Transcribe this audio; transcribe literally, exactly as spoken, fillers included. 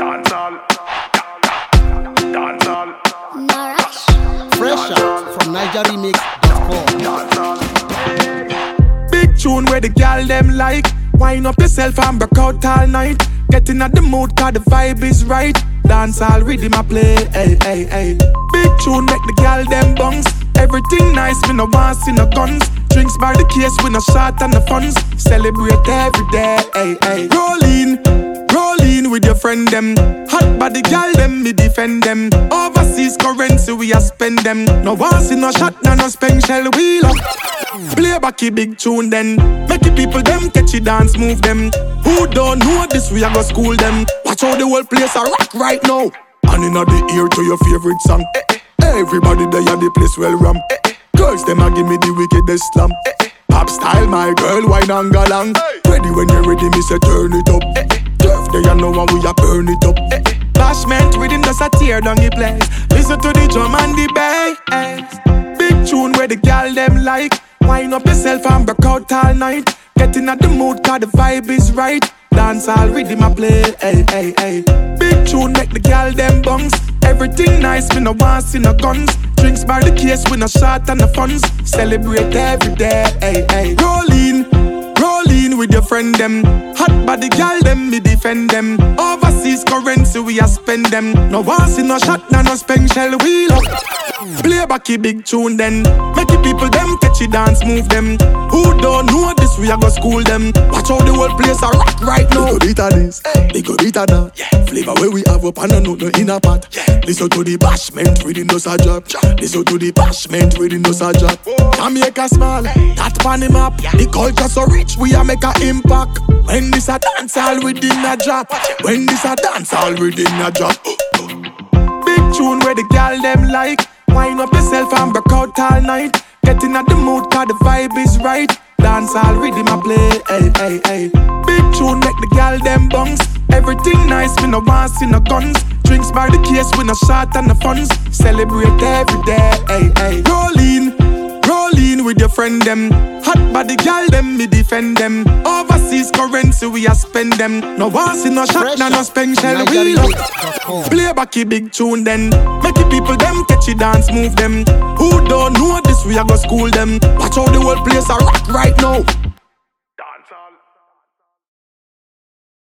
Dancehall. Dancehall. Fresh out from Niger Remix dot com. Dancehall. Big tune where the gal them like. Wind up yourself and break out all night. Getting at the mood cause the vibe is right. Dancehall rhythm I play, hey, hey, hey. Big tune make the gal them bounce. Everything nice, me no want see no guns. Drinks by the case, we no shot and the funds. Celebrate every day, hey, hey. Roll in, roll in with your friend them. Hot body gal them, me defend them. Overseas currency, we a spend them. No want see no shot, no no spend shell wheel up. Play back a big tune then. Make the people them catch it dance, move them. Who don't know this, we a go school them. Watch how the whole place a rock right now. And inna the ear to your favorite song. Eh, eh. Everybody there at the place well ram. Eh, eh. Girls them a give me the wickedest slam. Eh, eh. Pop style my girl, wine and galang. Hey. Ready when you're ready, me say turn it up. Eh, eh. Turf there you know when we a burn it up. Eh, eh. Bashment rhythm just a tear down the place. Listen to the drum and the bass. Big tune where the gal them like. Wind up yourself and break out all night. Getting at the mood cause the vibe is right. Dancehall rhythm I play, hey, hey, hey. Big tune make the gal them bounce. Everything nice, we no want see no guns. Drinks by the case, we no shot and the funds. Celebrate every day, hey, hey. Roll in, roll in with your friend them. Hot body gal them, me defend them. Overseas currency, we a spend them. No want see no shot, no no spend shell wheel up. Play back a big tune then. Make the people them catch it dance, move them. Who don't know this, we a go school them. Watch how the whole place a rock right now. They go beat a this, they go beat a that. Yeah. Flavor where we have up and a note no in a pot. Yeah. Listen to the bashment within us a drop. Listen to the bashment within us a drop. Jamaica small, that pan him up. Yeah. The culture so rich, we a make a impact. When this a dance all within a drop. When this a dance all within a drop. Big tune where the gal them like. Wind up yourself and break out all night. Getting at the mood cause the vibe is right. Dancehall rhythm I play, hey, hey, hey. Big tune make the gal them bounce. Everything nice, we no want see no guns. Drinks by the case, we no shot and the funds. Celebrate every day, hey, hey. Roll in, roll in with your friend them. Hot body gal them, me defend them. Overseas currency, we a spend them. No want see no shot, no no spend shell wheel up. Play back a big tune then. Make the people them catch it dance, move them. Who don't know this, we a go school them. Watch how the whole place a rock right now.